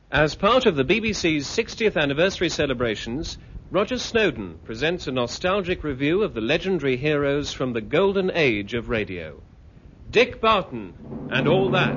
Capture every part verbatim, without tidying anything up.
As part of the B B C's sixtieth anniversary celebrations, Roger Snowdon presents a nostalgic review of the legendary heroes from the golden age of radio. Dick Barton and All That.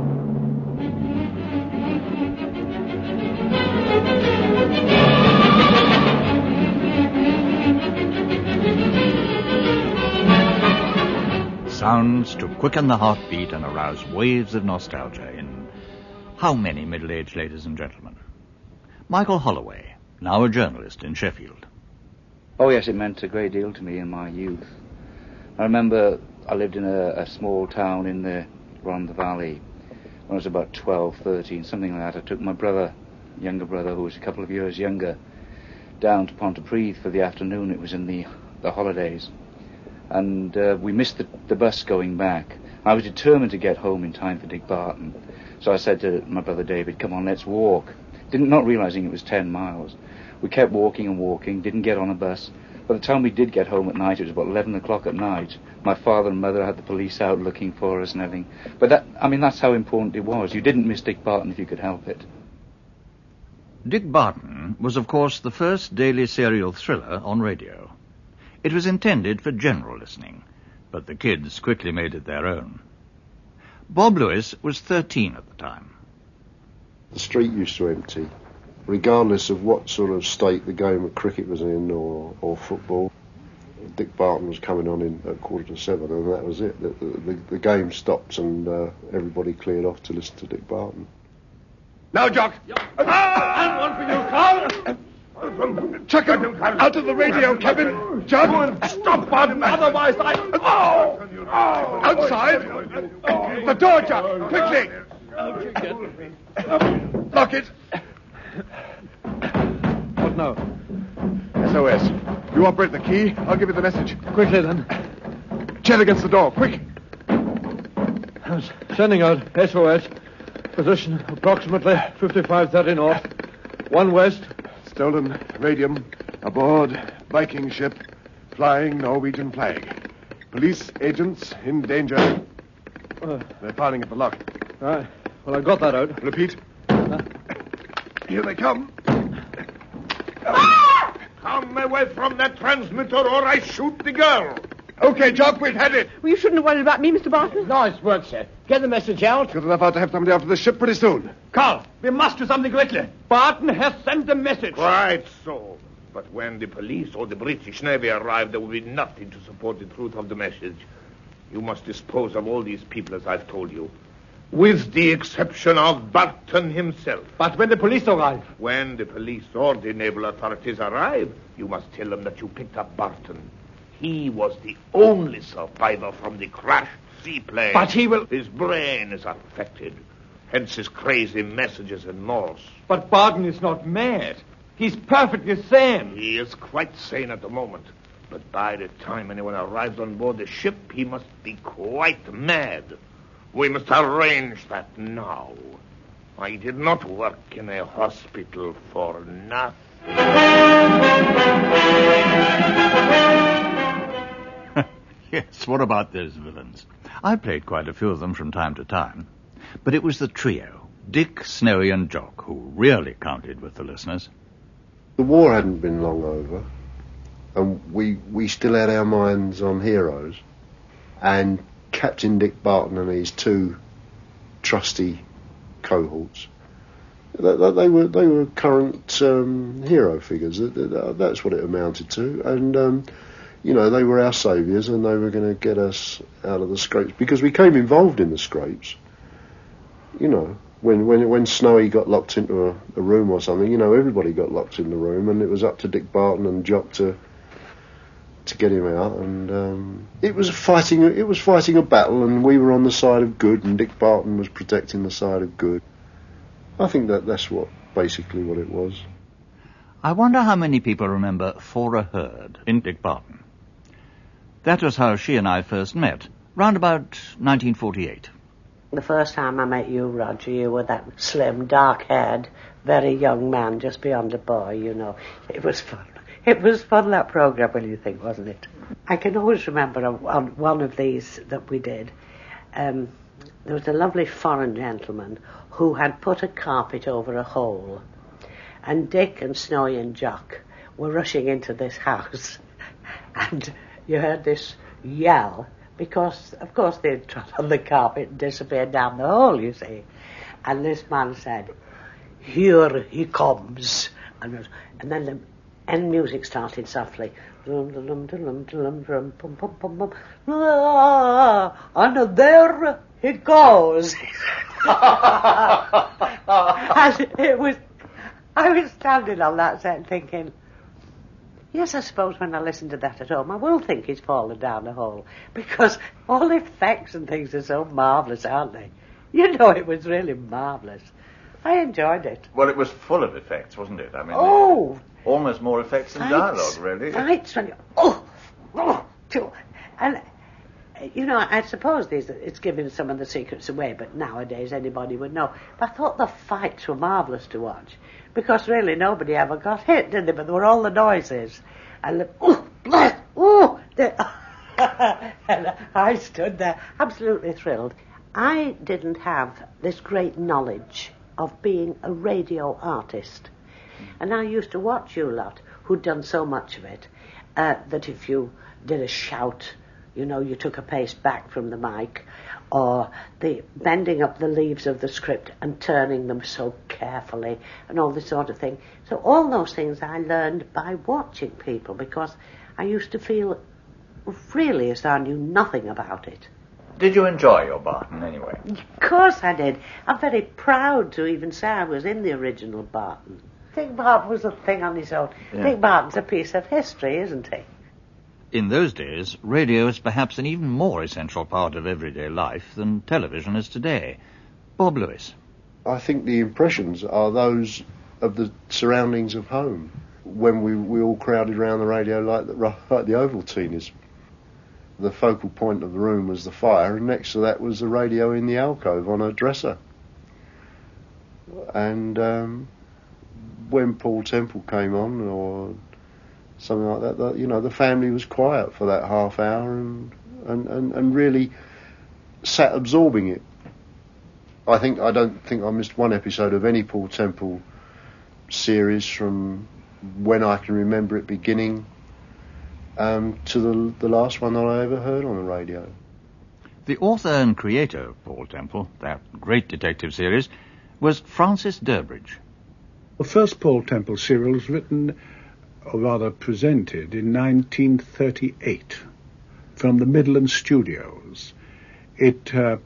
Sounds to quicken the heartbeat and arouse waves of nostalgia in how many middle-aged ladies and gentlemen? Michael Holloway, now a journalist in Sheffield. Oh yes, it meant a great deal to me in my youth. I remember I lived in a, a small town in the Rhondda Valley when I was about twelve, thirteen, something like that. I took my brother, younger brother, who was a couple of years younger, down to Pontypridd for the afternoon. It was in the, the holidays. And uh, we missed the, the bus going back. I was determined to get home in time for Dick Barton. So I said to my brother David, come on, let's walk. Didn't not realising it was ten miles. We kept walking and walking, didn't get on a bus. By the time we did get home at night, it was about eleven o'clock at night. My father and mother had the police out looking for us and everything. But that, I mean, that's how important it was. You didn't miss Dick Barton if you could help it. Dick Barton was, of course, the first daily serial thriller on radio. It was intended for general listening, but the kids quickly made it their own. Bob Lewis was thirteen at the time. The street used to empty, regardless of what sort of state the game of cricket was in or, or football. Dick Barton was coming on in at quarter to seven, and that was it. The, the, the game stopped, and uh, everybody cleared off to listen to Dick Barton. Now, Jock! Yep. Ah! And one for you, Carl! Chuck him out of the radio cabin, John! Stop, Barton! Otherwise I... Oh! Oh! Outside! The door, Jock! Quickly! Lock it! What now? S O S. You operate the key, I'll give you the message. Quickly, then. Chair against the door, quick! Sending out S O S. Position approximately fifty-five thirty north. One west. Stolen radium aboard Viking ship flying Norwegian flag. Police agents in danger. Uh, They're filing at the lock. All right. Well, I got that out. Repeat. Uh, Here they come. Ah! Come away from that transmitter or I shoot the girl. Okay, Jock, we've had it. Well, you shouldn't have worried about me, Mister Barton. Nice work, sir. Get the message out. Good enough out to have somebody after the ship pretty soon. Carl, we must do something quickly. Barton has sent a message. Right so. But when the police or the British Navy arrive, there will be nothing to support the truth of the message. You must dispose of all these people, as I've told you. With the exception of Barton himself. But when the police arrive? When the police or the naval authorities arrive, you must tell them that you picked up Barton. He was the only survivor from the crashed seaplane. But he will... His brain is affected. Hence his crazy messages in Morse. But Barton is not mad. He's perfectly sane. He is quite sane at the moment. But by the time anyone arrives on board the ship, he must be quite mad. We must arrange that now. I did not work in a hospital for nothing. Yes, what about those villains? I played quite a few of them from time to time. But it was the trio, Dick, Snowy and Jock, who really counted with the listeners. The war hadn't been long over, and we we still had our minds on heroes. And Captain Dick Barton and his two trusty cohorts, they, they were they were current um, hero figures. That's what it amounted to. And... Um, You know, they were our saviours and they were going to get us out of the scrapes. Because we came involved in the scrapes. You know, when when when Snowy got locked into a, a room or something, you know, everybody got locked in the room and it was up to Dick Barton and Jock to to get him out. And um, it was fighting it was fighting a battle, and we were on the side of good and Dick Barton was protecting the side of good. I think that that's what basically what it was. I wonder how many people remember Thora Hird in Dick Barton. That was how she and I first met, round about nineteen forty-eight. The first time I met you, Roger, you were that slim, dark-haired, very young man, just beyond a boy, you know. It was fun. It was fun, that programme, when you think, wasn't it? I can always remember on one of these that we did. Um, there was a lovely foreign gentleman who had put a carpet over a hole, and Dick and Snowy and Jock were rushing into this house, and you heard this yell, because, of course, they'd trod on the carpet and disappeared down the hole, you see. And this man said, "Here he comes." And, and then the end music started softly. And there he goes. And it was, I was standing on that set thinking, yes, I suppose when I listen to that at home, I will think he's fallen down a hole, because all the effects and things are so marvellous, aren't they? You know, it was really marvellous. I enjoyed it. Well, it was full of effects, wasn't it? I mean, oh, almost more effects than dialogue, really. Fights when you, oh, oh, too. And, you know, I suppose these, it's giving some of the secrets away, but nowadays anybody would know. But I thought the fights were marvellous to watch, because really nobody ever got hit, did they? But there were all the noises. And the, oh, bless, oh, the, and I stood there absolutely thrilled. I didn't have this great knowledge of being a radio artist. And I used to watch you lot who'd done so much of it, uh, that if you did a shout, you know, you took a pace back from the mic, or the bending up the leaves of the script and turning them so carefully, and all this sort of thing. So all those things I learned by watching people, because I used to feel really as though I knew nothing about it. Did you enjoy your Barton, anyway? Of course I did. I'm very proud to even say I was in the original Barton. Dick Barton was a thing on his own. Yeah. Dick Barton's a piece of history, isn't he? In those days, radio was perhaps an even more essential part of everyday life than television is today. Bob Lewis. I think the impressions are those of the surroundings of home, when we, we all crowded around the radio like the, like the Ovaltines. The focal point of the room was the fire, and next to that was the radio in the alcove on a dresser. And um, when Paul Temple came on, or something like that, the, you know, the family was quiet for that half hour and, and, and, and really sat absorbing it. I think I don't think I missed one episode of any Paul Temple series from when I can remember it beginning um, to the, the last one that I ever heard on the radio. The author and creator of Paul Temple, that great detective series, was Francis Durbridge. The first Paul Temple serial was written, or rather presented, in nineteen thirty-eight from the Midland Studios. It uh,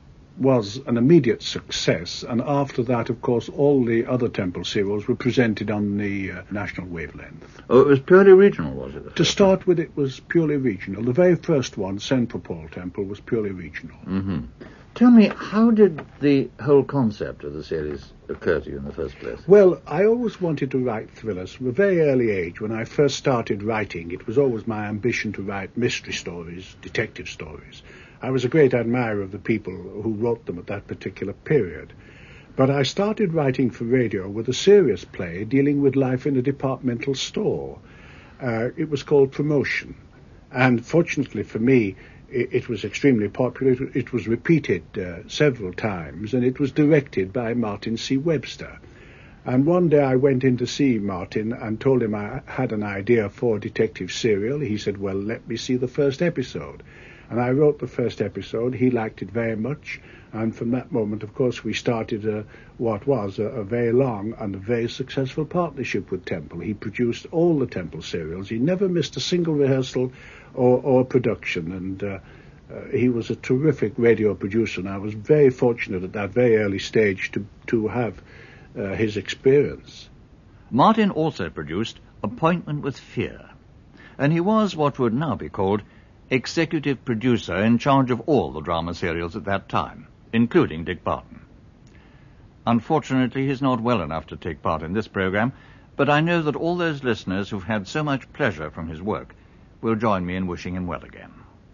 was an immediate success, and after that, of course, all the other Temple serials were presented on the uh, national wavelength. Oh, it was purely regional, was it? To start with, it was purely regional. The very first one, Send for Paul Temple, was purely regional. Mm-hmm. Tell me, how did the whole concept of the series occur to you in the first place? Well, I always wanted to write thrillers. From a very early age, when I first started writing, it was always my ambition to write mystery stories, detective stories. I was a great admirer of the people who wrote them at that particular period. But I started writing for radio with a serious play dealing with life in a departmental store. Uh, it was called Promotion. And fortunately for me, it, it was extremely popular. It, it was repeated uh, several times, and it was directed by Martin C. Webster. And one day I went in to see Martin and told him I had an idea for a detective serial. He said, well, let me see the first episode. And I wrote the first episode. He liked it very much. And from that moment, of course, we started a, what was a, a very long and a very successful partnership with Temple. He produced all the Temple serials. He never missed a single rehearsal or, or production. And uh, uh, he was a terrific radio producer. And I was very fortunate at that very early stage to, to have uh, his experience. Martin also produced Appointment with Fear. And he was what would now be called executive producer in charge of all the drama serials at that time, including Dick Barton. Unfortunately, he's not well enough to take part in this program, but I know that all those listeners who've had so much pleasure from his work will join me in wishing him well again.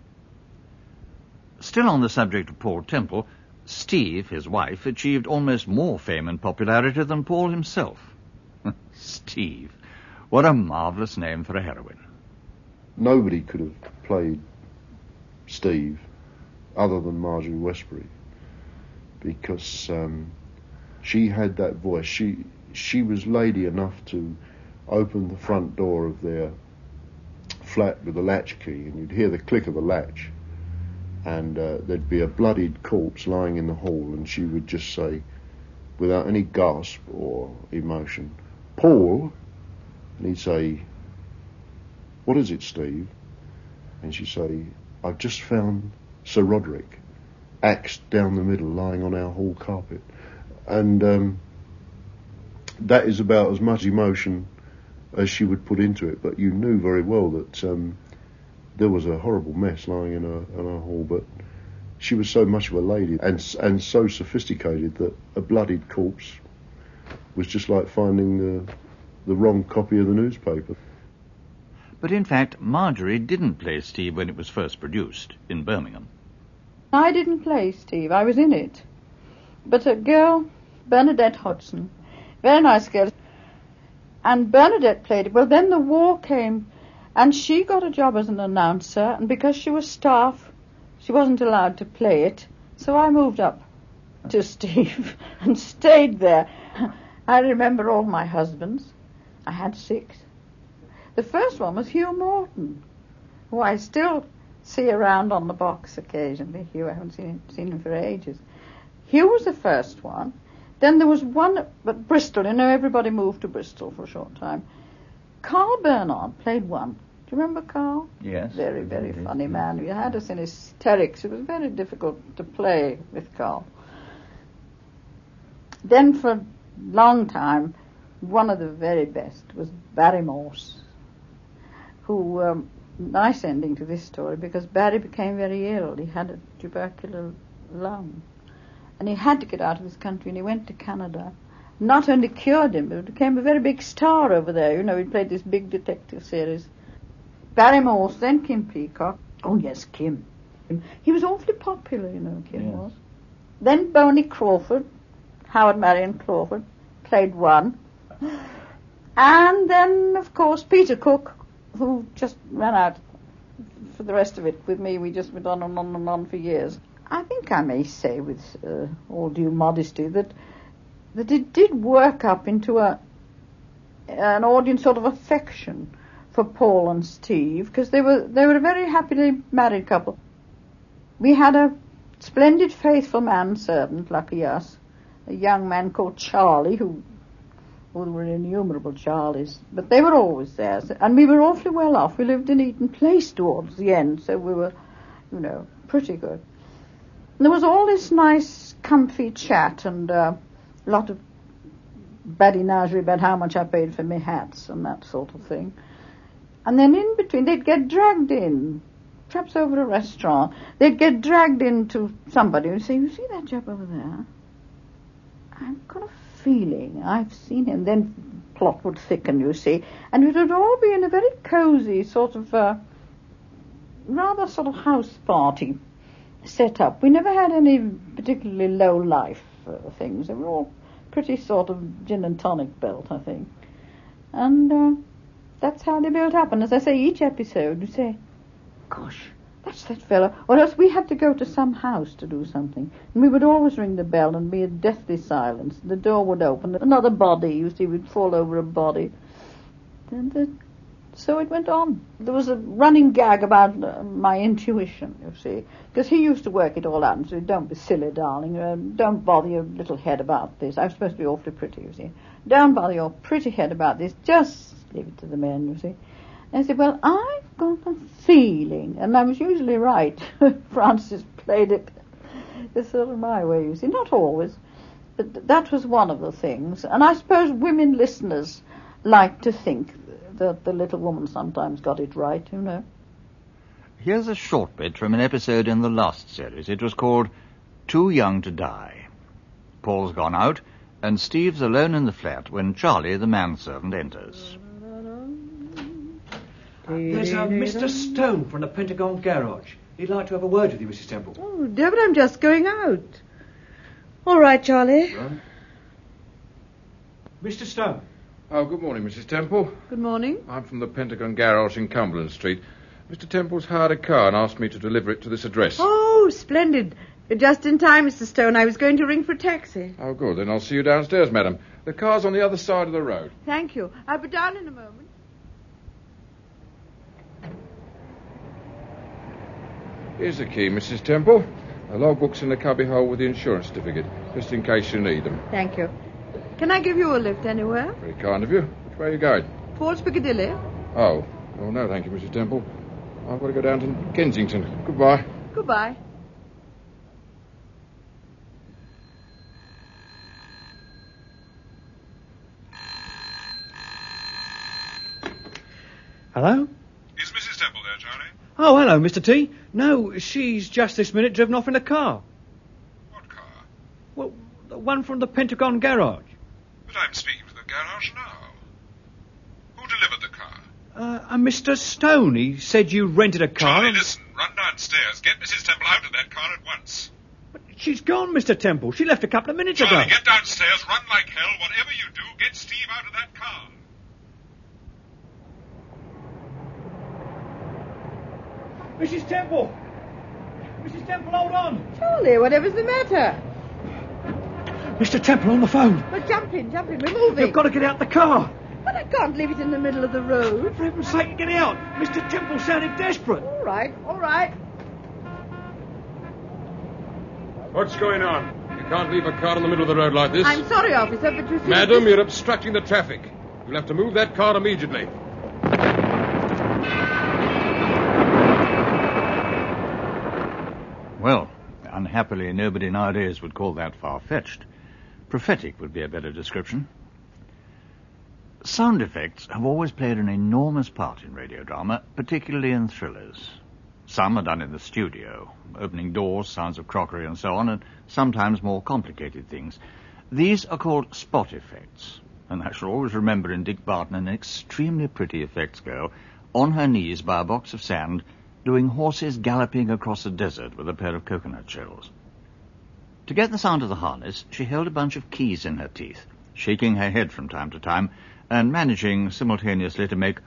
Still on the subject of Paul Temple, Steve, his wife, achieved almost more fame and popularity than Paul himself. Steve. What a marvellous name for a heroine. Nobody could have played Steve other than Marjorie Westbury. because um, she had that voice. She she was lady enough to open the front door of their flat with a latch key, and you'd hear the click of the latch, and uh, there'd be a bloodied corpse lying in the hall, and she would just say, without any gasp or emotion, "Paul," and he'd say, "What is it, Steve?" And she'd say, "I've just found Sir Roderick, axed down the middle, lying on our hall carpet." And um, that is about as much emotion as she would put into it, but you knew very well that um, there was a horrible mess lying in her, in her hall, but she was so much of a lady and and so sophisticated that a bloodied corpse was just like finding the, the wrong copy of the newspaper. But in fact, Marjorie didn't play Steve when it was first produced in Birmingham. I didn't play Steve, I was in it. But a girl, Bernadette Hodgson, very nice girl, and Bernadette played it. Well, then the war came, and she got a job as an announcer, and because she was staff, she wasn't allowed to play it, so I moved up to Steve and stayed there. I remember all my husbands. I had six. The first one was Hugh Morton, who I still see around on the box occasionally. Hugh, I haven't seen, seen him for ages. Hugh was the first one. Then there was one at Bristol. You know, everybody moved to Bristol for a short time. Carl Bernard played one. Do you remember Carl? Yes. Very, very funny man. He had us in hysterics. It was very difficult to play with Carl. Then for a long time, one of the very best was Barry Morse, who, um, nice ending to this story, because Barry became very ill. He had a tubercular lung. And he had to get out of this country, and he went to Canada. Not only cured him, but became a very big star over there. You know, he played this big detective series. Barry Morse, then Kim Peacock. Oh, yes, Kim. He was awfully popular, you know, Kim yes. was. Then Boney Crawford, Howard Marion Crawford, played one. And then, of course, Peter Cook, who just ran out for the rest of it. With me, we just went on and on and on for years. I think I may say, with uh, all due modesty, that that it did work up into a an audience sort of affection for Paul and Steve, because they were they were a very happily married couple. We had a splendid, faithful manservant, lucky us, a young man called Charlie, who, well, there were innumerable Charlies, but they were always there, and we were awfully well off. We lived in Eaton Place towards the end, so we were, you know, pretty good. And there was all this nice, comfy chat and uh, a lot of badinage about how much I paid for my hats and that sort of thing. And then in between, they'd get dragged in, perhaps over a restaurant. They'd get dragged into somebody and say, "You see that chap over there? I've got a feeling I've seen him." Then plot would thicken, you see. And it would all be in a very cosy sort of, uh, rather sort of house party set up. We never had any particularly low life uh, things. They were all pretty sort of gin and tonic built, I think. And uh, that's how they built up. And as I say, each episode you say, "Gosh, that's that fellow." Or else we had to go to some house to do something, and we would always ring the bell and be a deathly silence. The door would open, another body, you see, would fall over a body. And uh, so it went on. There was a running gag about uh, my intuition, you see, because he used to work it all out and said, "Don't be silly, darling. Uh, don't bother your little head about this. I'm supposed to be awfully pretty, you see. Don't bother your pretty head about this. Just leave it to the men, you see." And I said, "Well, I've got a feeling," and I was usually right. Francis played it this sort of my way, you see. Not always, but that was one of the things. And I suppose women listeners like to think that the little woman sometimes got it right, you know. Here's a short bit from an episode in the last series. It was called Too Young to Die. Paul's gone out, and Steve's alone in the flat when Charlie, the manservant, enters. There's a Mister Stone from the Pentagon Garage. He'd like to have a word with you, Missus Temple. Oh, dear, but I'm just going out. All right, Charlie. Right. Mister Stone. Oh, good morning, Missus Temple. Good morning. I'm from the Pentagon Garage in Cumberland Street. Mister Temple's hired a car and asked me to deliver it to this address. Oh, splendid. You're just in time, Mister Stone. I was going to ring for a taxi. Oh, good. Then I'll see you downstairs, madam. The car's on the other side of the road. Thank you. I'll be down in a moment. Here's the key, Missus Temple. The logbook's in the cubbyhole with the insurance certificate, just in case you need them. Thank you. Can I give you a lift anywhere? Very kind of you. Which way are you going? Towards Piccadilly. Oh. Oh, no, thank you, Missus Temple. I've got to go down to Kensington. Goodbye. Goodbye. Hello? Is Missus Temple there, Charlie? Oh, hello, Mister T. No, she's just this minute driven off in a car. What car? Well, the one from the Pentagon garage. But I'm speaking to the garage now. Who delivered the car? Uh, uh Mister Stone, he said you rented a car. Charlie, and... listen. Run downstairs. Get Missus Temple out of that car at once. But she's gone, Mister Temple. She left a couple of minutes Charlie, ago. get downstairs. Run like hell. Whatever you do, get Steve out of that car. Missus Temple! Missus Temple, hold on! Charlie, whatever's the matter? Mister Temple on the phone. Well, jump in, jump in. We're moving. You've got to get out the car. But I can't leave it in the middle of the road. For heaven's sake, get out. Mister Temple sounded desperate. All right, all right. What's going on? You can't leave a car in the middle of the road like this. I'm sorry, officer, but you see... Madam, you're obstructing the traffic. You'll have to move that car immediately. Well, unhappily, nobody nowadays would call that far-fetched. Prophetic would be a better description. Sound effects have always played an enormous part in radio drama, particularly in thrillers. Some are done in the studio, opening doors, sounds of crockery and so on, and sometimes more complicated things. These are called spot effects, and I shall always remember in Dick Barton an extremely pretty effects girl on her knees by a box of sand doing horses galloping across a desert with a pair of coconut shells. To get the sound of the harness, she held a bunch of keys in her teeth, shaking her head from time to time, and managing simultaneously to make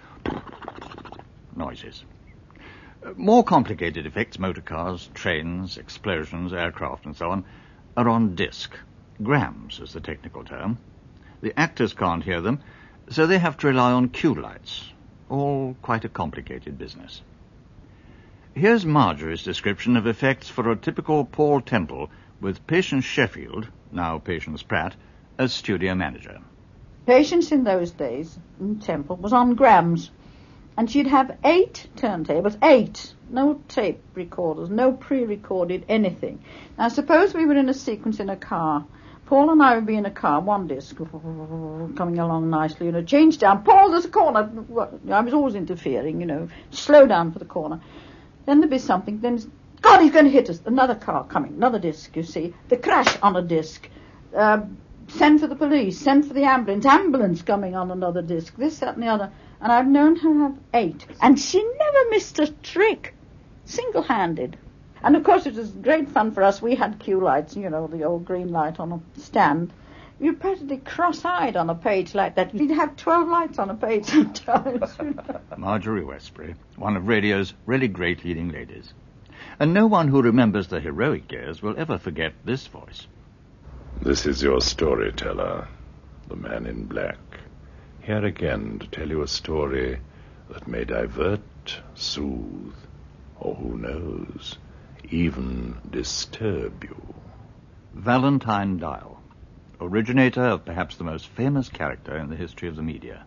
noises. More complicated effects, motor cars, trains, explosions, aircraft, and so on, are on disc. Grams is the technical term. The actors can't hear them, so they have to rely on cue lights. All quite a complicated business. Here's Marjorie's description of effects for a typical Paul Temple with Patience Sheffield, now Patience Pratt, as studio manager. Patience in those days in Temple was on grams, and she'd have eight turntables, eight, no tape recorders, no pre-recorded anything. Now suppose we were in a sequence in a car. Paul and I would be in a car, one disc, coming along nicely, you know, change down. Paul, there's a corner. I was always interfering, you know, slow down for the corner. Then there'd be something, then, God, he's going to hit us. Another car coming, another disc, you see. The crash on a disc. Uh, send for the police, send for the ambulance, ambulance coming on another disc, this, that, and the other. And I've known her have eight. And she never missed a trick, single-handed. And, of course, it was great fun for us. We had cue lights, you know, the old green light on a stand. You'd practically cross-eyed on a page like that. You'd have twelve lights on a page sometimes. Marjorie Westbury, one of radio's really great leading ladies. And no one who remembers the heroic years will ever forget this voice. This is your storyteller, the man in black, here again to tell you a story that may divert, soothe, or who knows, even disturb you. Valentine Dial, originator of perhaps the most famous character in the history of the media.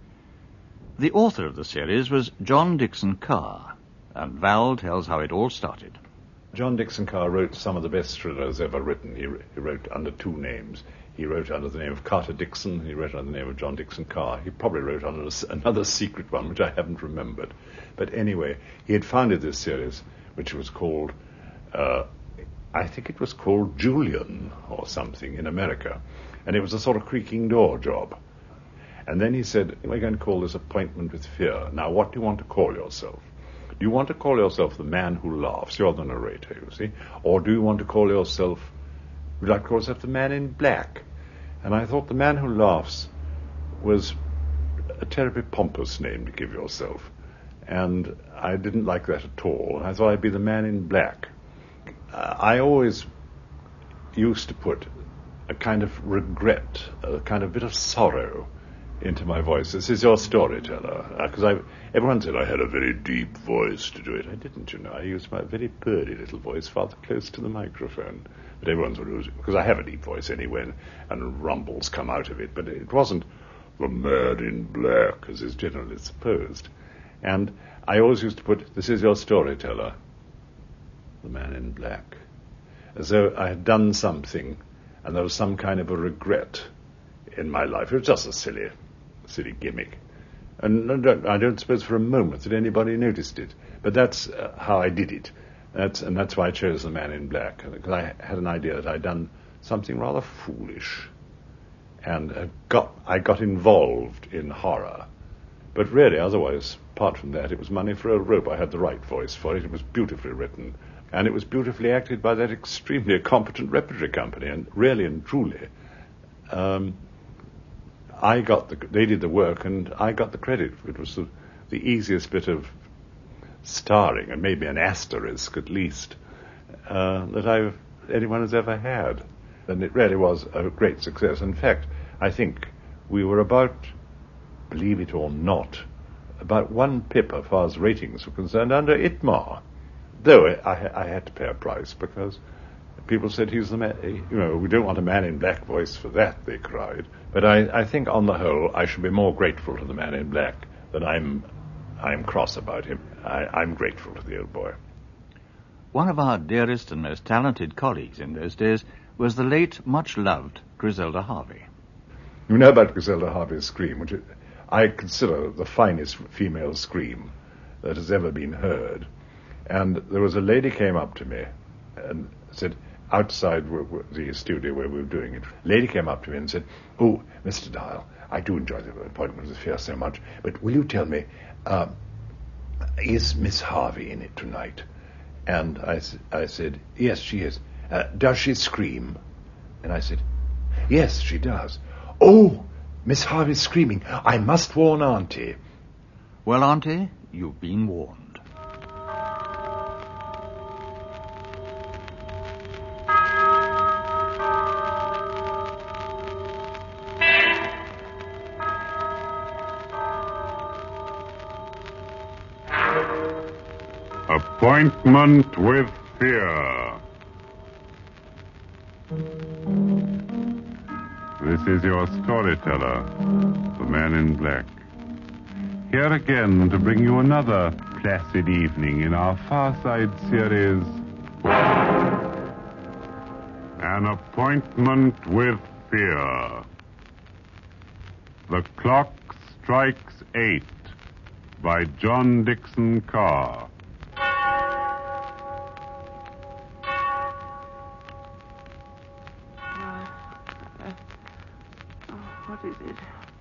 The author of the series was John Dickson Carr, and Val tells how it all started. John Dickson Carr wrote some of the best thrillers ever written. He, he wrote under two names. He wrote under the name of Carter Dickson. He wrote under the name of John Dickson Carr. He probably wrote under another secret one, which I haven't remembered. But anyway, he had founded this series, which was called... Uh, I think it was called Julian or something in America. And it was a sort of creaking door job. And then he said, we're going to call this Appointment with Fear. Now, what do you want to call yourself? Do you want to call yourself the man who laughs? You're the narrator, you see. Or do you want to call yourself, would you like to call yourself the man in black? And I thought the man who laughs was a terribly pompous name to give yourself. And I didn't like that at all. I thought I'd be the man in black. uh, I always used to put a kind of regret, a kind of bit of sorrow into my voice. This is your storyteller. Because uh, I, everyone said I had a very deep voice to do it. I didn't, you know. I used my very purdy little voice rather close to the microphone. But everyone thought it was, because I have a deep voice anyway, and, and rumbles come out of it. But it wasn't the man in black, as is generally supposed. And I always used to put, this is your storyteller, the man in black. As though I had done something, and there was some kind of a regret in my life. It was just a silly, silly gimmick. And I don't, I don't suppose for a moment that anybody noticed it. But that's uh, how I did it. That's, and that's why I chose the man in black, because I had an idea that I'd done something rather foolish. And uh, got, I got involved in horror. But really, otherwise, apart from that, it was money for a rope. I had the right voice for it. It was beautifully written. And it was beautifully acted by that extremely competent repertory company. And really and truly, um, I got the, they did the work and I got the credit. It was the, the easiest bit of starring, and maybe an asterisk at least, uh, that I've, anyone has ever had. And it really was a great success. In fact, I think we were about, believe it or not, about one pip as far as ratings were concerned under I T M A. Though I, I had to pay a price because people said he's the man, you know, we don't want a man in black voice for that, they cried. But I, I think on the whole I should be more grateful to the man in black than I'm, I'm cross about him. I, I'm grateful to the old boy. One of our dearest and most talented colleagues in those days was the late, much-loved Griselda Harvey. You know about Griselda Harvey's scream, which I consider the finest female scream that has ever been heard. And there was a lady came up to me and said, outside the studio where we were doing it, a lady came up to me and said, "Oh, Mister Dial, I do enjoy the appointment with the Fair so much, but will you tell me, uh, is Miss Harvey in it tonight?" And I, I said, "Yes, she is. Uh, does she scream?" And I said, "Yes, she does." "Oh, Miss Harvey's screaming. I must warn Auntie." Well, Auntie, you've been warned. Appointment with Fear. This is your storyteller, the man in black. Here again to bring you another placid evening in our Far Side series, An Appointment with Fear. The Clock Strikes Eight by John Dickson Carr. What is it?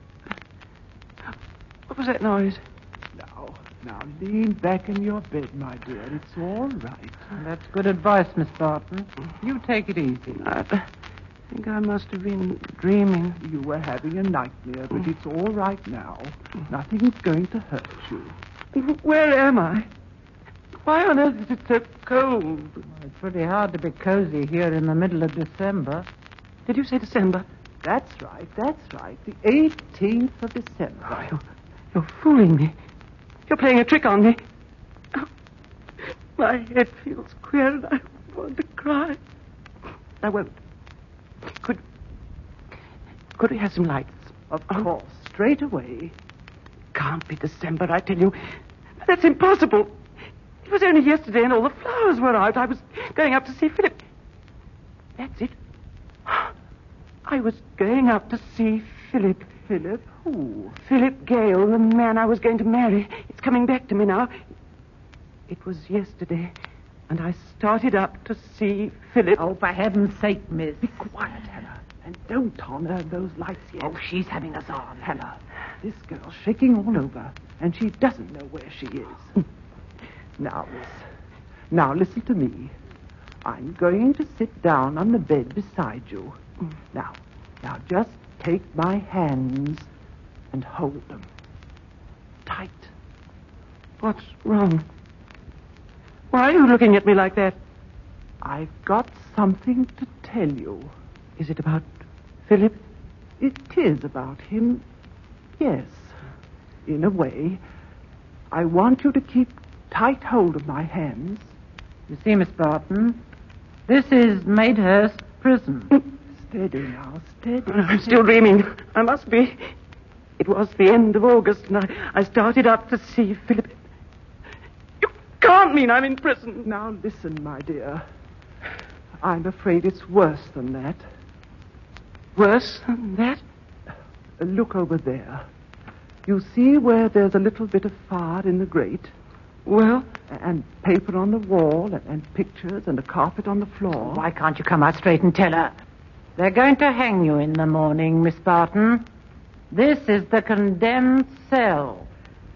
What was that noise? Now, now, lean back in your bed, my dear. It's all right. That's good advice, Miss Barton. You take it easy. I think I must have been dreaming. You were having a nightmare, but it's all right now. Nothing's going to hurt you. Where am I? Why on earth is it so cold? Well, it's pretty hard to be cozy here in the middle of December. Did you say December? That's right, that's right. The eighteenth of December. Oh, you're, you're fooling me. You're playing a trick on me. Oh, my head feels queer and I want to cry. I won't. Could, could we have some lights? Of course, straight away. Can't be December, I tell you. That's impossible. It was only yesterday and all the flowers were out. I was going up to see Philip. That's it. I was going up to see Philip. Philip who? Philip Gale, the man I was going to marry. It's coming back to me now. It was yesterday, and I started up to see Philip. Oh, for heaven's sake, miss. Be quiet, Hannah, and don't turn her those lights yet. Oh, she's having us on. Hannah, this girl's shaking all over, and she doesn't know where she is. Now, miss, now listen to me. I'm going to sit down on the bed beside you. Now, now just take my hands and hold them. Tight. What's wrong? Why are you looking at me like that? I've got something to tell you. Is it about Philip? It is about him, yes, in a way. I want you to keep tight hold of my hands. You see, Miss Barton, this is Maidhurst Prison. Steady now, steady. I'm still dreaming. I must be. It was the end of August, and I, I started up to see Philip. You can't mean I'm in prison. Now listen, my dear. I'm afraid it's worse than that. Worse than that? Look over there. You see where there's a little bit of fire in the grate? Well? And paper on the wall, and, and pictures, and a carpet on the floor. Why can't you come out straight and tell her? They're going to hang you in the morning, Miss Barton. This is the condemned cell.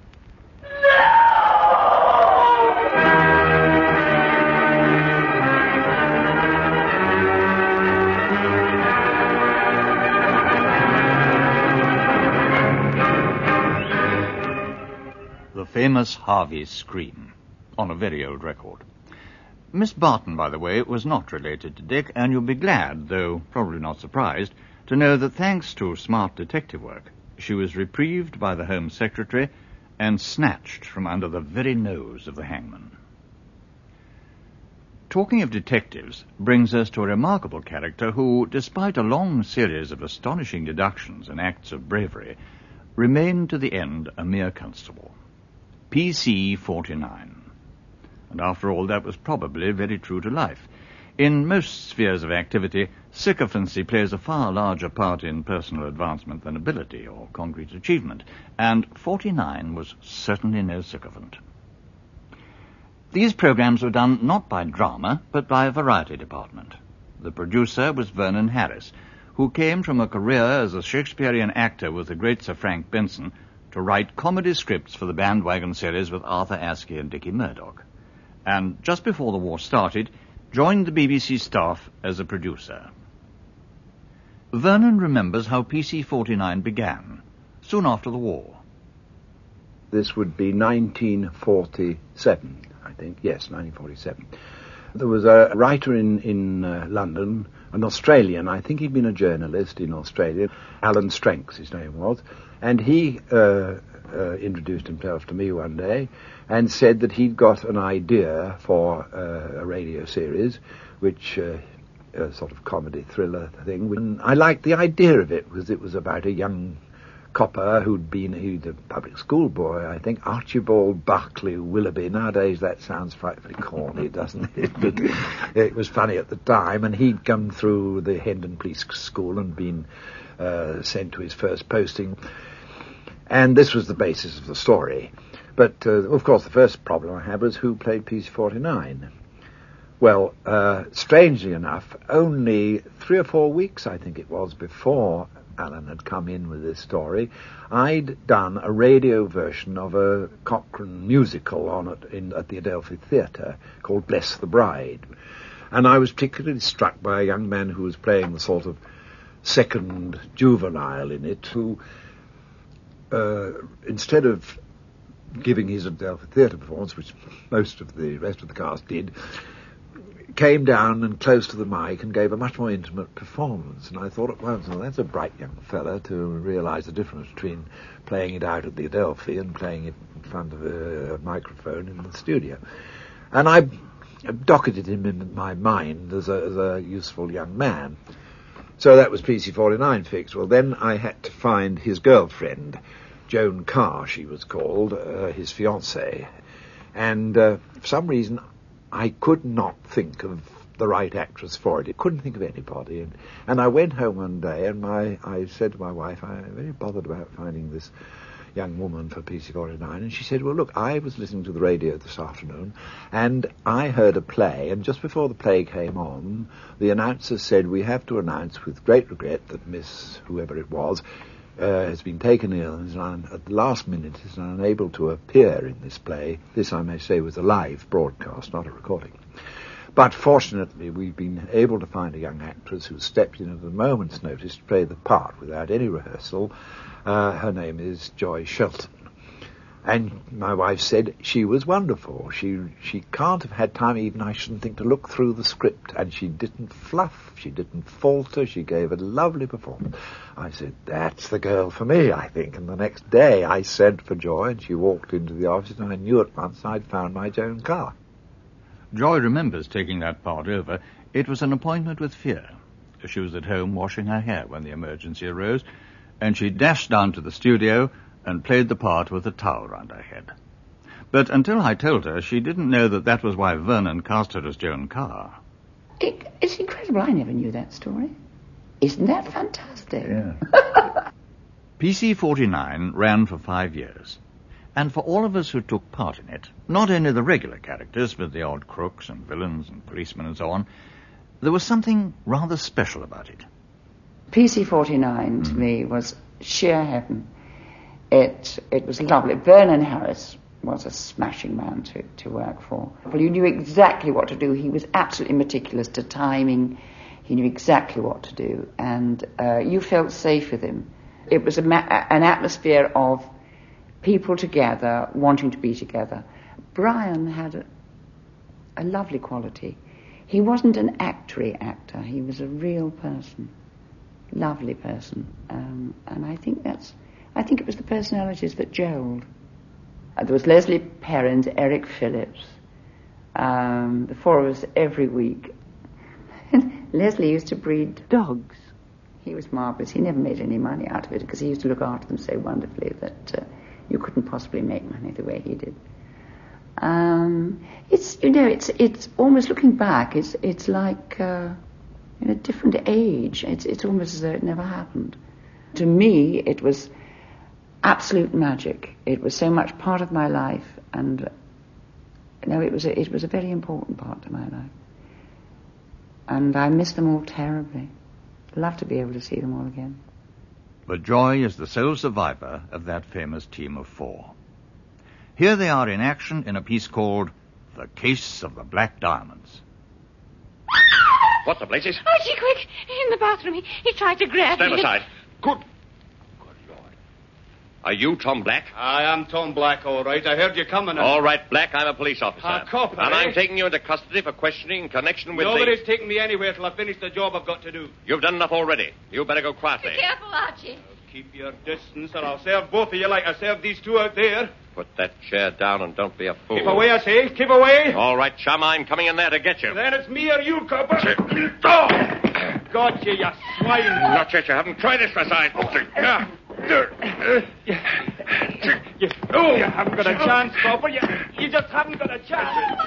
The famous Harvey scream, on a very old record. Miss Barton, by the way, was not related to Dick, and you'll be glad, though probably not surprised, to know that thanks to smart detective work, she was reprieved by the Home Secretary and snatched from under the very nose of the hangman. Talking of detectives brings us to a remarkable character who, despite a long series of astonishing deductions and acts of bravery, remained to the end a mere constable. P C forty-nine. And after all, that was probably very true to life. In most spheres of activity, sycophancy plays a far larger part in personal advancement than ability or concrete achievement, and forty-nine was certainly no sycophant. These programs were done not by drama, but by a variety department. The producer was Vernon Harris, who came from a career as a Shakespearean actor with the great Sir Frank Benson to write comedy scripts for the Bandwagon series with Arthur Askey and Dickie Murdoch, and just before the war started, joined the B B C staff as a producer. Vernon remembers how P C forty-nine began, soon after the war. This would be nineteen forty-seven, I think. Yes, nineteen forty-seven. There was a writer in, in uh, London, an Australian, I think he'd been a journalist in Australia, Alan Stranks, his name was, and he uh, uh, introduced himself to me one day and said that he'd got an idea for uh, a radio series, which, uh, a sort of comedy thriller thing. And I liked the idea of it, because it was about a young copper who'd been, he'd a public school boy, I think, Archibald Barclay Willoughby. Nowadays that sounds frightfully corny, doesn't it? But it was funny at the time, and he'd come through the Hendon Police School and been uh, sent to his first posting. And this was the basis of the story. But, uh, of course, the first problem I had was who played P C forty-nine. Well, uh, strangely enough, only three or four weeks, I think it was, before Alan had come in with this story, I'd done a radio version of a Cochrane musical on it in, at the Adelphi Theatre called Bless the Bride. And I was particularly struck by a young man who was playing the sort of second juvenile in it, who, uh, instead of giving his Adelphi Theatre performance, which most of the rest of the cast did, came down and close to the mic and gave a much more intimate performance. And I thought, well, that's a bright young fella to realise the difference between playing it out at the Adelphi and playing it in front of a, a microphone in the studio. And I docketed him in my mind as a, as a useful young man. So that was P C forty-nine fixed. Well, then I had to find his girlfriend, Joan Carr, she was called, uh, his fiancée. And uh, for some reason, I could not think of the right actress for it. I couldn't think of anybody. And, and I went home one day and my, I said to my wife, I'm very bothered about finding this young woman for P C forty-nine. And she said, well, look, I was listening to the radio this afternoon and I heard a play. And just before the play came on, the announcer said, we have to announce with great regret that Miss whoever it was Uh, has been taken ill and is un- at the last minute is unable to appear in this play. This, I may say, was a live broadcast, not a recording. But fortunately, we've been able to find a young actress who stepped in at a moment's notice to play the part without any rehearsal. Uh, her name is Joy Shelton. And my wife said she was wonderful. She she can't have had time even, I shouldn't think, to look through the script. And she didn't fluff, she didn't falter, she gave a lovely performance. I said, that's the girl for me, I think. And the next day I sent for Joy, and she walked into the office, and I knew at once I'd found my Joan Carr. Joy remembers taking that part over. It was an appointment with fear. She was at home washing her hair when the emergency arose, and she dashed down to the studio and played the part with a towel round her head. But until I told her, she didn't know that that was why Vernon cast her as Joan Carr. It, it's incredible. I never knew that story. Isn't that fantastic? Yeah. P C forty-nine ran for five years. And for all of us who took part in it, not only the regular characters, but the odd crooks and villains and policemen and so on, there was something rather special about it. P C forty-nine, to me, was sheer heaven. It it was lovely. Vernon Harris was a smashing man to, to work for. Well, you knew exactly what to do. He was absolutely meticulous to timing. He knew exactly what to do. And uh, you felt safe with him. It was a ma- an atmosphere of people together, wanting to be together. Brian had a, a lovely quality. He wasn't an actory actor. He was a real person. Lovely person. Um, and I think that's... I think it was the personalities that gelled. Uh, there was Leslie Perrins, Eric Phillips, um, the four of us every week. Leslie used to breed dogs. He was marvellous. He never made any money out of it because he used to look after them so wonderfully that uh, you couldn't possibly make money the way he did. Um, it's, you know, it's it's almost looking back, it's it's like uh, in a different age. It's it's almost as though it never happened. To me, it was absolute magic. It was so much part of my life, and uh, no, it was a, it was a very important part of my life. And I miss them all terribly. I'd love to be able to see them all again. But Joy is the sole survivor of that famous team of four. Here they are in action in a piece called The Case of the Black Diamonds. What the blazes? Archie, quick! In the bathroom. He, he tried to grab Stand me. aside. Good. Good Lord. Are you Tom Black? I am Tom Black, all right. I heard you coming. All right, Black. I'm a police officer. A cop, And eh? I'm taking you into custody for questioning in connection with Nobody's the... taking me anywhere till I finish the job I've got to do. You've done enough already. You better go quietly. Be careful, Archie. Keep your distance, or I'll serve both of you like I served these two out there. Put that chair down and don't be a fool. Keep away, I say. Keep away. All right, chum. I'm coming in there to get you. Then it's me or you, copper. Oh! Got you, you swine. Not yet. You haven't tried it, Side. You, oh, you haven't got a chance, copper. You, you just haven't got a chance.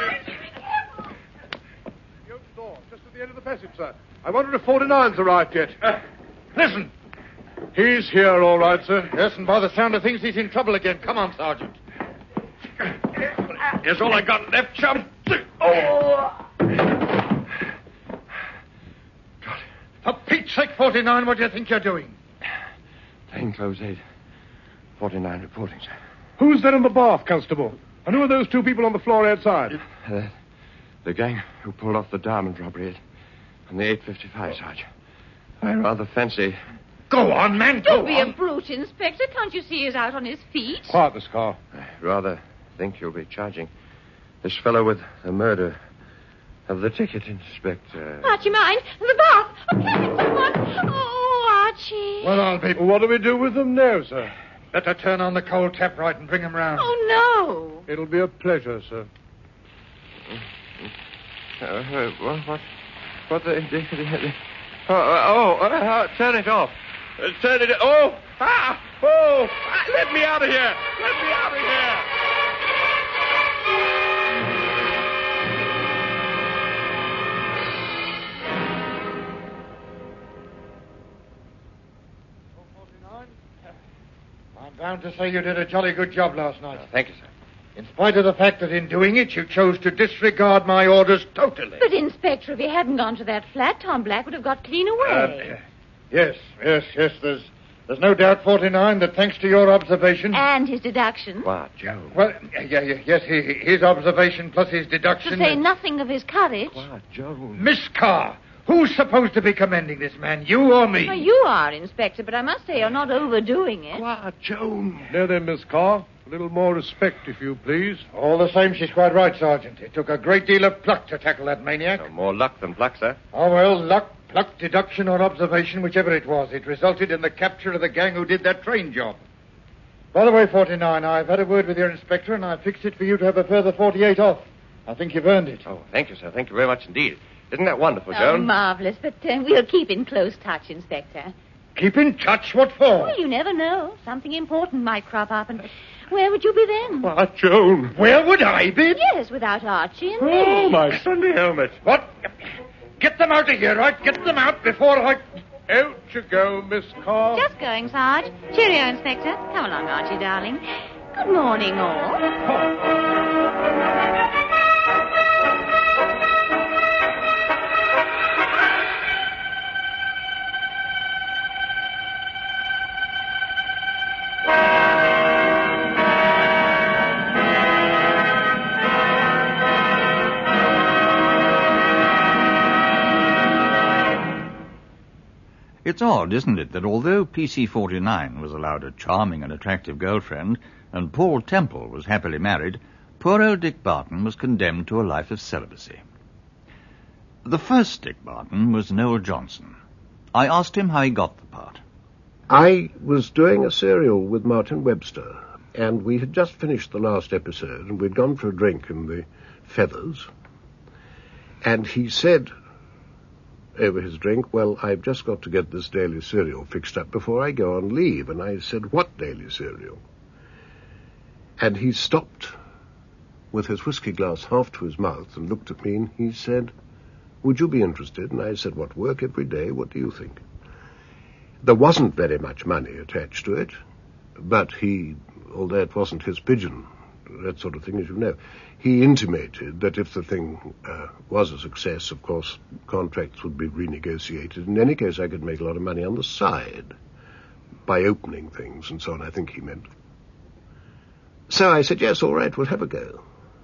The open door, just at the end of the passage, sir. I wonder if forty-nine's arrived yet. Uh, listen. He's here, all right, sir. Yes, and by the sound of things, he's in trouble again. Come on, Sergeant. Here's all I got left, chum. Oh! For Pete's sake, forty-nine, what do you think you're doing? Plainclothes aid. forty-nine reporting, sir. Who's there in the bath, Constable? And who are those two people on the floor outside? Uh, the gang who pulled off the diamond robbery on the eight fifty-five, Sarge. I rather fancy... Go on, man, go Don't be on. a brute, Inspector. Can't you see he's out on his feet? Quiet, Miss Carr. I rather think you'll be charging this fellow with the murder of the ticket inspector. Archie, mind. The bath. Oh, please, someone. Oh, Archie. Well, I'll be... What do we do with them now, sir? Let her turn on the cold tap right and bring them round. Oh, no. It'll be a pleasure, sir. Uh, uh, what? What? What the... the, the, the oh, oh, oh, uh, turn it off. Uh, turn it... Oh! Ah! Oh! Ah, let me out of here! Let me out of here! I'm bound to say you did a jolly good job last night. Uh, thank you, sir. In spite of the fact that in doing it, you chose to disregard my orders totally. But, Inspector, if he hadn't gone to that flat, Tom Black would have got clean away. Uh, yes, yes, yes. There's there's no doubt, forty-nine, that thanks to your observation... And his deduction. What, Joe? Well, yeah, yeah, yes, he, his observation plus his deduction... To say nothing of his courage. What, Joe? Miss Carr, who's supposed to be commending this man, you or me? Well, you are, Inspector, but I must say you're not overdoing it. What, Joe? Now then, Miss Carr, little more respect, if you please. All the same, she's quite right, Sergeant. It took a great deal of pluck to tackle that maniac. No, more luck than pluck, sir. Oh, well, luck, pluck, deduction, or observation, whichever it was, it resulted in the capture of the gang who did that train job. By the way, forty-nine, I've had a word with your inspector, and I've fixed it for you to have a further forty-eight off. I think you've earned it. Oh, thank you, sir. Thank you very much indeed. Isn't that wonderful, Oh, Joan? marvellous, but uh, we'll keep in close touch, Inspector. Keep in touch? What for? Well, you never know. Something important might crop up, and where would you be then? Why, Joan. Where would I be? Yes, without Archie and me. Oh, my Sunday helmet. What? Get them out of here, right? Get them out before I... Out you go, Miss Carr. Just going, Sarge. Cheerio, Inspector. Come along, Archie, darling. Good morning, all. It's odd, isn't it, that although P C forty-nine was allowed a charming and attractive girlfriend, and Paul Temple was happily married, poor old Dick Barton was condemned to a life of celibacy. The first Dick Barton was Noel Johnson. I asked him how he got the part. I was doing a serial with Martin Webster, and we had just finished the last episode, and we'd gone for a drink in the Feathers, and he said over his drink, well, I've just got to get this daily serial fixed up before I go on leave. And I said, what daily serial? And he stopped with his whiskey glass half to his mouth and looked at me, and he said, would you be interested? And I said, what, work every day? What do you think? There wasn't very much money attached to it, but he, although it wasn't his pigeon, that sort of thing, as you know, he intimated that if the thing uh, was a success, of course, contracts would be renegotiated. In any case, I could make a lot of money on the side by opening things and so on, I think he meant. So I said, yes, all right, we'll have a go.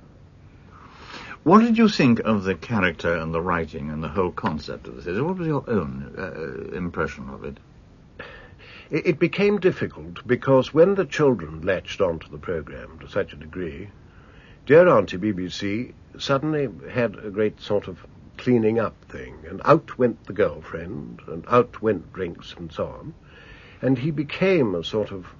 What did you think of the character and the writing and the whole concept of this? What was your own uh, impression of it? It, it became difficult because when the children latched onto the programme to such a degree, dear Auntie B B C suddenly had a great sort of cleaning up thing, and out went the girlfriend, and out went drinks and so on, and he became a sort of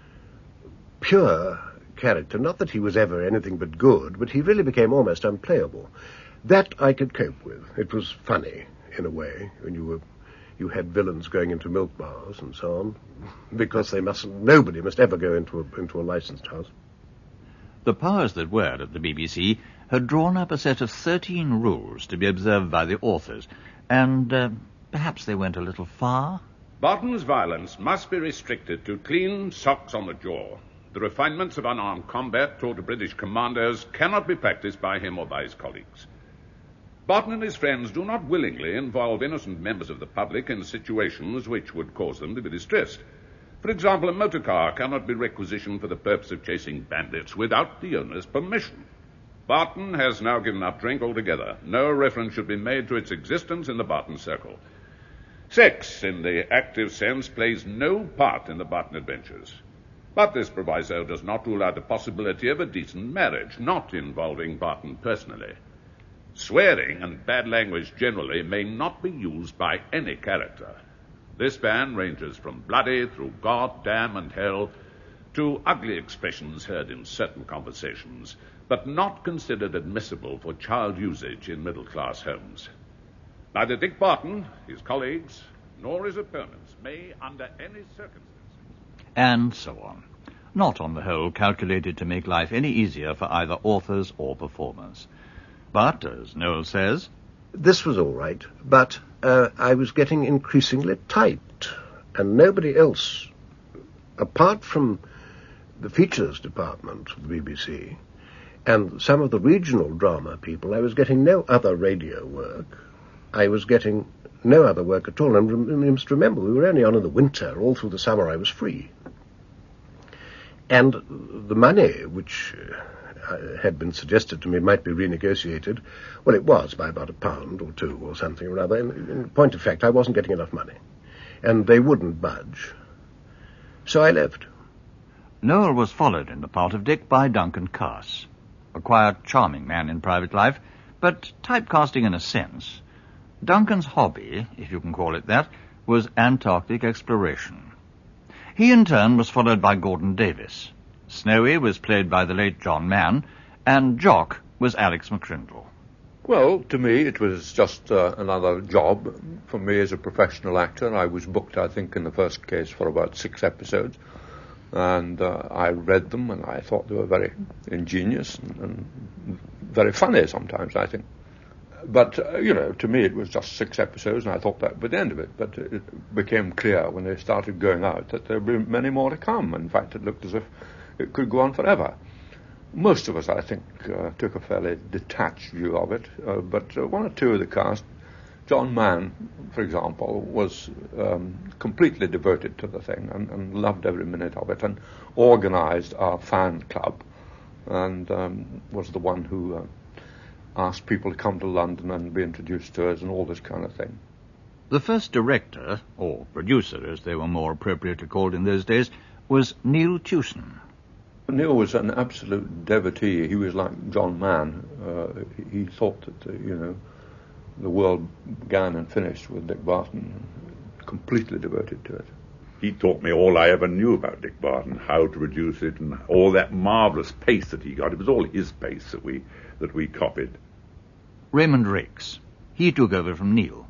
pure character. Not that he was ever anything but good, but he really became almost unplayable. That I could cope with. It was funny, in a way, when you were you had villains going into milk bars and so on, because they mustn't, nobody must ever go into a, into a licensed house. The powers that were at the B B C had drawn up a set of thirteen rules to be observed by the authors, and uh, perhaps they went a little far. Barton's violence must be restricted to clean socks on the jaw. The refinements of unarmed combat taught to British commandos cannot be practiced by him or by his colleagues. Barton and his friends do not willingly involve innocent members of the public in situations which would cause them to be distressed. For example, a motor car cannot be requisitioned for the purpose of chasing bandits without the owner's permission. Barton has now given up drink altogether. No reference should be made to its existence in the Barton circle. Sex, in the active sense, plays no part in the Barton adventures. But this proviso does not rule out the possibility of a decent marriage, not involving Barton personally. Swearing and bad language generally may not be used by any character. This ban ranges from bloody through God, damn, and hell to ugly expressions heard in certain conversations, but not considered admissible for child usage in middle-class homes. Neither Dick Barton, his colleagues, nor his opponents may, under any circumstances... And so on. Not, on the whole, calculated to make life any easier for either authors or performers. But, as Noel says... This was all right, but uh, I was getting increasingly tight, and nobody else, apart from the features department of the B B C and some of the regional drama people, I was getting no other radio work. I was getting no other work at all. And you must remember, we were only on in the winter. All through the summer I was free. And the money, which uh, had been suggested to me might be renegotiated, well, it was by about a pound or two or something or other. In, in point of fact, I wasn't getting enough money. And they wouldn't budge. So I left. Noel was followed in the part of Dick by Duncan Cass, a quiet, charming man in private life, but typecasting in a sense. Duncan's hobby, if you can call it that, was Antarctic exploration. He, in turn, was followed by Gordon Davis. Snowy was played by the late John Mann, and Jock was Alex McCrindle. Well, to me, it was just uh, another job. For me as a professional actor, I was booked, I think, in the first case for about six episodes. And uh, I read them, and I thought they were very ingenious and, and very funny sometimes, I think. But, uh, you know, to me it was just six episodes, and I thought that was the end of it. But it became clear when they started going out that there would be many more to come. In fact, it looked as if it could go on forever. Most of us, I think, uh, took a fairly detached view of it, uh, but uh, one or two of the cast, John Mann, for example, was um, completely devoted to the thing and, and loved every minute of it and organised our fan club and um, was the one who uh, asked people to come to London and be introduced to us and all this kind of thing. The first director, or producer as they were more appropriately called in those days, was Neil Tewson. Neil was an absolute devotee. He was like John Mann. Uh, he thought that, uh, you know, the world began and finished with Dick Barton, completely devoted to it. He taught me all I ever knew about Dick Barton, how to produce it, and all that marvellous pace that he got. It was all his pace that we that we copied. Raymond Rakes. He took over from Neil.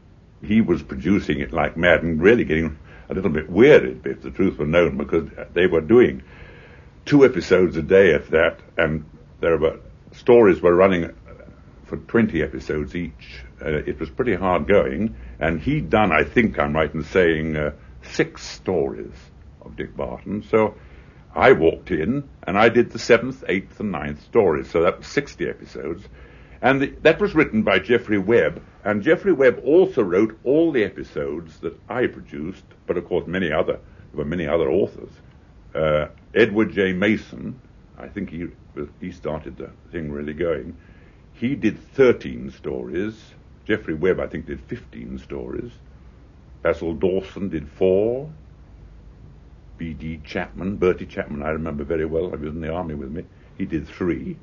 He was producing it like mad and really getting a little bit wearied, if the truth were known, because they were doing two episodes a day at that, and there were stories were running for twenty episodes each. Uh, it was pretty hard going, and he'd done, I think I'm right in saying, uh, six stories of Dick Barton. So I walked in, and I did the seventh, eighth, and ninth stories. So that was sixty episodes. And the, that was written by Geoffrey Webb, and Geoffrey Webb also wrote all the episodes that I produced, but of course many other, there were many other authors. Uh, Edward J. Mason, I think he he started the thing really going. He did thirteen stories. Geoffrey Webb, I think, did fifteen stories. Basil Dawson did four. B D Chapman, Bertie Chapman, I remember very well. He was in the army with me. He did three.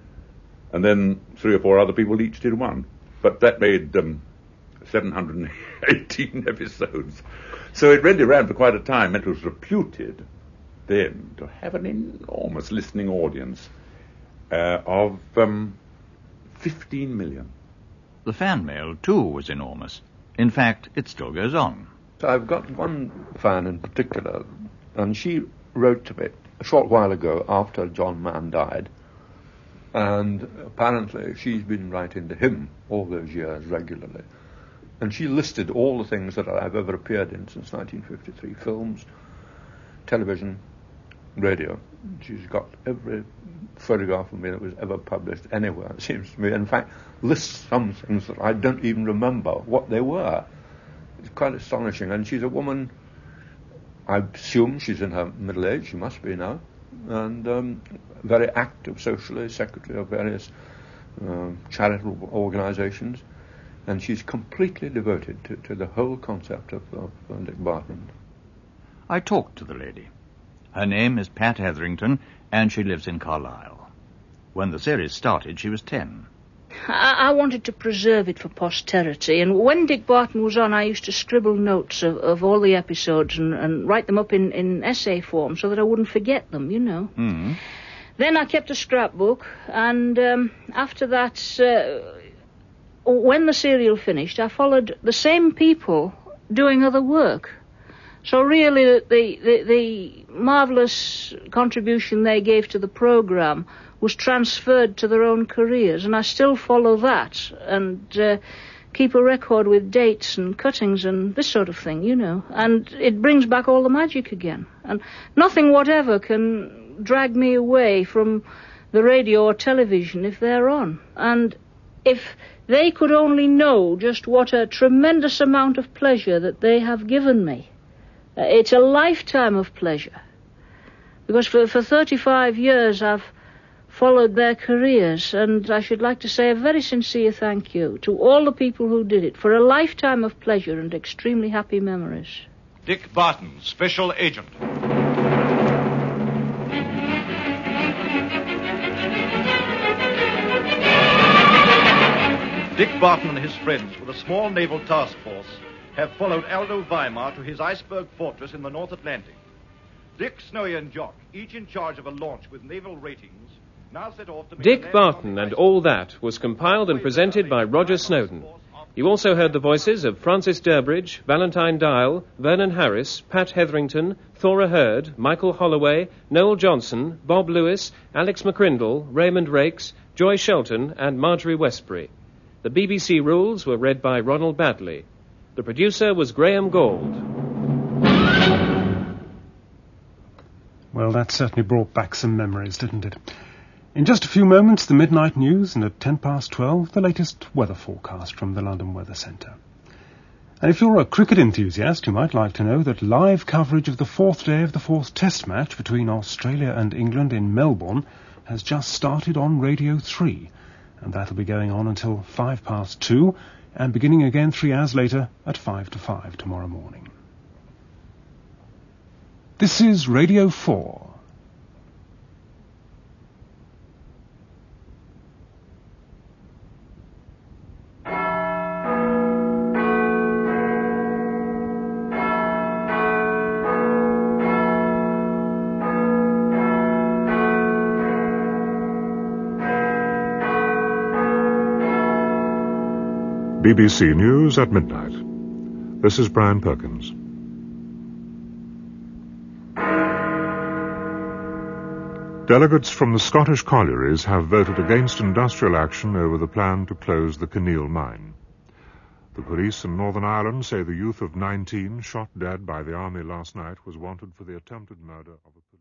And then three or four other people each did one. But that made um, seven hundred eighteen episodes. So it really ran for quite a time. It was reputed then to have an enormous listening audience uh, of um, fifteen million. The fan mail, too, was enormous. In fact, it still goes on. So I've got one fan in particular, and she wrote to me a short while ago after John Mann died, and apparently she's been writing to him all those years regularly. And she listed all the things that I've ever appeared in since nineteen fifty-three, films, television, radio. She's got every photograph of me that was ever published anywhere, it seems to me. In fact, lists some things that I don't even remember what they were. It's quite astonishing. And she's a woman, I assume she's in her middle age, she must be now, and um, very active socially, secretary of various uh, charitable organizations. And she's completely devoted to, to the whole concept of, of uh, Dick Barton. I talked to the lady. Her name is Pat Hetherington, and she lives in Carlisle. When the series started, she was ten. I, I wanted to preserve it for posterity, and when Dick Barton was on, I used to scribble notes of, of all the episodes and, and write them up in, in essay form so that I wouldn't forget them, you know. Mm. Then I kept a scrapbook, and um, after that, uh, when the serial finished, I followed the same people doing other work. So really, the, the, the marvellous contribution they gave to the programme was transferred to their own careers, and I still follow that and uh, keep a record with dates and cuttings and this sort of thing, you know. And it brings back all the magic again. And nothing whatever can drag me away from the radio or television if they're on. And if they could only know just what a tremendous amount of pleasure that they have given me. Uh, it's a lifetime of pleasure. Because for, for thirty-five years I've followed their careers, and I should like to say a very sincere thank you to all the people who did it for a lifetime of pleasure and extremely happy memories. Dick Barton, Special Agent. Dick Barton and his friends, with a small naval task force, have followed Aldo Weimar to his iceberg fortress in the North Atlantic. Dick, Snowy, and Jock, each in charge of a launch with naval ratings, now set off to... Dick Barton and All That was compiled and presented by Roger Snowden. You also heard the voices of Francis Durbridge, Valentine Dial, Vernon Harris, Pat Hetherington, Thora Hurd, Michael Holloway, Noel Johnson, Bob Lewis, Alex McCrindle, Raymond Rakes, Joy Shelton, and Marjorie Westbury. The B B C rules were read by Ronald Badley. The producer was Graham Gould. Well, that certainly brought back some memories, didn't it? In just a few moments, the midnight news, and at ten past twelve, the latest weather forecast from the London Weather Centre. And if you're a cricket enthusiast, you might like to know that live coverage of the fourth day of the fourth Test match between Australia and England in Melbourne has just started on Radio three, and that'll be going on until five past two, and beginning again three hours later at five to five tomorrow morning. This is Radio four. B B C News at midnight. This is Brian Perkins. Delegates from the Scottish collieries have voted against industrial action over the plan to close the Kinneil mine. The police in Northern Ireland say the youth of nineteen shot dead by the army last night was wanted for the attempted murder of a